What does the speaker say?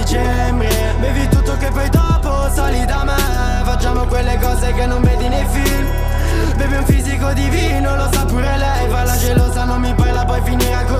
dicembre. Bevi tutto che poi dopo sali da me. Facciamo quelle cose che non vedi nei film. Bevi un fisico divino, lo sa pure lei. Fa la gelosa, non mi parla, poi finirà così.